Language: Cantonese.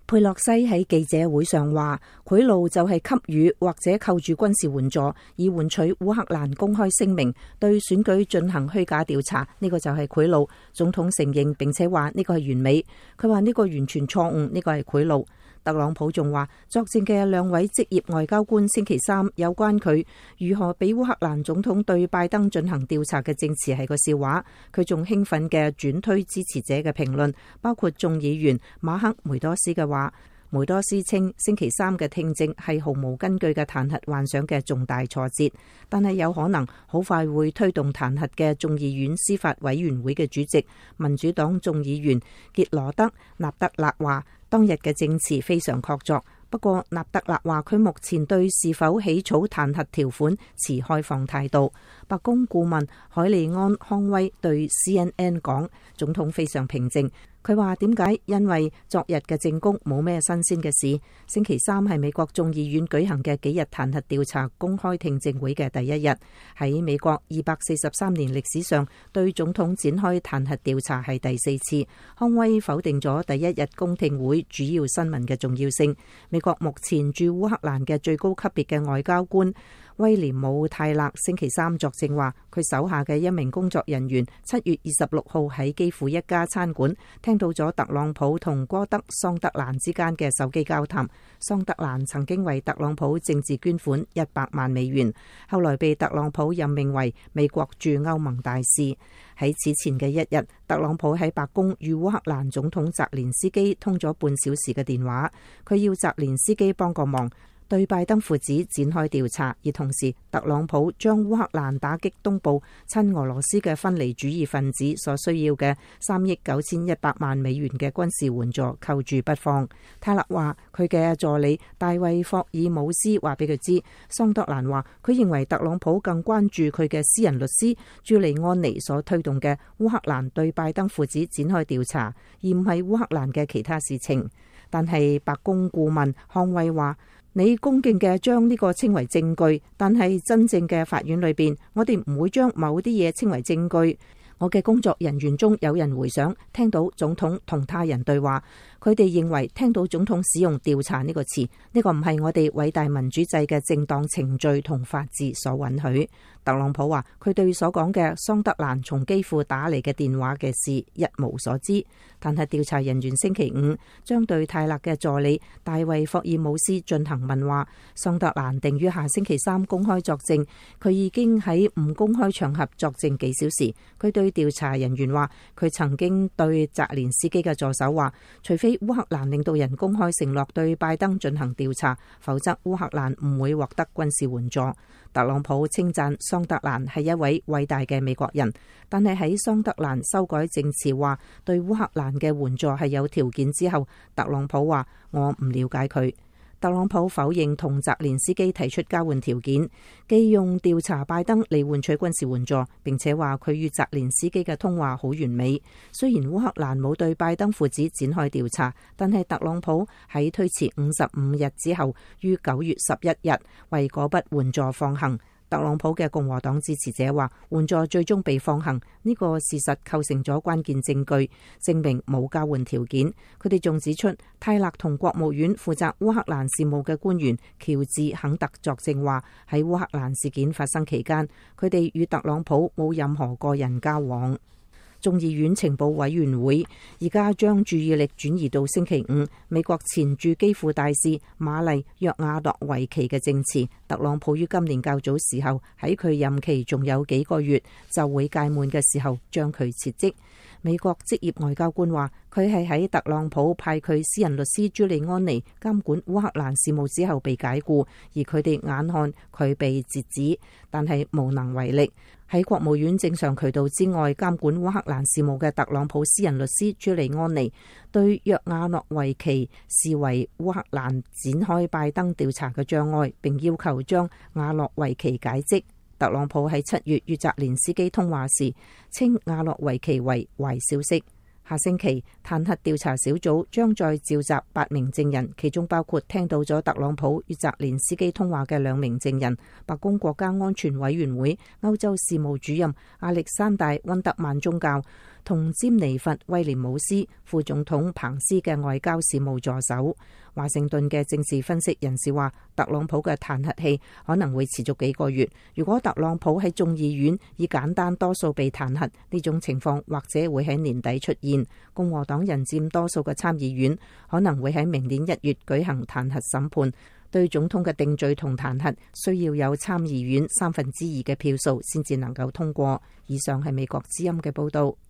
佩洛西喺記者會上話，賄賂就係給予或者扣住軍事援助，以換取烏克蘭公開聲明對選舉進行虛假調查，呢個就係賄賂。總統承認並且話呢個係完美，佢話呢個完全錯誤，呢個係賄賂。特朗普仲話，作證嘅兩位職業外交官星期三有關佢如何俾烏克蘭總統對拜登進行調查嘅證詞係個笑話。佢仲興奮嘅轉推支持者嘅評論，包括眾議員馬克梅多斯嘅話。梅多斯稱星期三嘅聽證係毫無根據嘅彈劾幻想嘅重大挫折，但係有可能好快會推動彈劾嘅眾議院司法委員會嘅主席民主黨眾議員傑羅德納德勒話，當日嘅證詞非常確鑿。不過納德勒話佢目前對是否起草彈劾條款持開放態度。白宮顧問海利安康威對 CNN 講，總統非常平靜。佢話點解？因為昨日嘅證供冇咩新鮮嘅事。星期三係美國眾議院舉行嘅幾日彈劾調查公開聽證會嘅第一日，喺美國243年歷史上對總統展開彈劾調查係第4次。康威否定咗第一日公聽會主要新聞嘅重要性。美國目前駐烏克蘭嘅最高級別嘅外交官威廉姆泰勒星期三作證話，佢手下嘅一名工作人員7月26號喺基輔一家餐館聽到咗特朗普同戈德桑德蘭之間嘅手機交談。桑德蘭曾經為特朗普政治捐款100萬美元，後來被特朗普任命為美國駐歐盟大使。喺此前嘅一日，特朗普喺白宮與烏克蘭總統澤連斯基通咗半小時嘅電話，佢要澤連斯基幫個忙，對拜登父子展開調查，而同時特朗普將烏克蘭打擊東部親俄羅斯嘅分離主義分子所需要嘅3億9100萬美元嘅軍事援助扣住不放。泰勒話佢嘅助理大衛霍爾姆斯話俾佢知，桑德蘭話佢認為特朗普更關注佢嘅私人律師朱利安尼所推動嘅烏克蘭對拜登父子展開調查，而唔係烏克蘭嘅其他事情。但係白宮顧問康威話，你恭敬嘅將呢個稱為證據，但係真正嘅法院裏邊，我哋唔會將某啲嘢稱為證據。我嘅工作人員中有人回想聽到總統同他人對話，佢哋認為聽到總統使用調查呢個詞，呢個唔係我哋偉大民主制嘅正當程序同法治所允許。特朗普話佢對所講嘅桑德蘭從基輔打嚟嘅電話嘅事一無所知。彈劾調查人員星期五將對泰勒嘅助理大衛霍爾姆斯進行問話。桑德蘭定於下星期三公開作證，佢已經喺唔公開場合作證幾小時。佢對調查人員話，佢曾經對澤連斯基嘅助手話，除非烏克蘭領導人公開承諾對拜登進行調查，否則烏克蘭唔會獲得軍事援助。特朗普稱讚桑德蘭係一位偉大嘅美國人，但係喺桑德蘭修改證詞話對烏克蘭嘅援助係有條件之後，特朗普話我唔了解佢。特朗普否認同澤連斯基提出交換條件，既用調查拜登嚟換取軍事援助，並且話佢與澤連斯基嘅通話好完美。雖然烏克蘭冇對拜登父子展開調查，但係特朗普喺推遲55日之後，於9月11日為嗰筆援助放行。特朗普嘅共和黨支持者話，援助最終被放行，呢個事實構成咗關鍵證據，證明冇交換條件。佢哋仲指出，泰勒同國務院負責烏克蘭事務嘅官員喬治肯特作證話，喺烏克蘭事件發生期間，佢哋與特朗普冇任何個人交往。眾議院情報委員會而家將注意力轉移到星期五美國前駐基輔大使瑪麗約亞諾維奇嘅證詞。特朗普於今年較早時候喺佢任期仲有幾個月就會屆滿嘅時候將佢撤職。美國職業外交官話，佢係喺特朗普派佢私人律師朱利安尼監管烏克蘭事務之後被解雇，而佢哋眼看佢被截止，但係無能為力。喺國務院正常渠道之外監管烏克蘭事務嘅特朗普私人律師朱利安尼對約亞諾維奇視為烏克蘭展開拜登調查嘅障礙，並要求將亞諾維奇解職。特朗普喺7月與澤連斯基通話時稱亞諾維奇為壞消息。下星期彈劾調查小組將再召集8名證人，其中包括聽到咗特朗普與澤連斯基通話嘅2名證人。白宮國家安全委員會歐洲事務主任亞歷山大溫德曼宗教同詹尼弗·威廉姆斯、副總統彭斯嘅外交事務助手。華盛頓嘅政治分析人士話，特朗普嘅彈劾期可能會持續幾個月。如果特朗普喺眾議院以簡單多數被彈劾，呢種情況或者會喺年底出現。共和黨人佔多數嘅參議院可能會喺明年1月舉行彈劾審判。對總統嘅定罪同彈劾需要有參議院2/3嘅票數先至能夠通過。以上係美國之音嘅報道。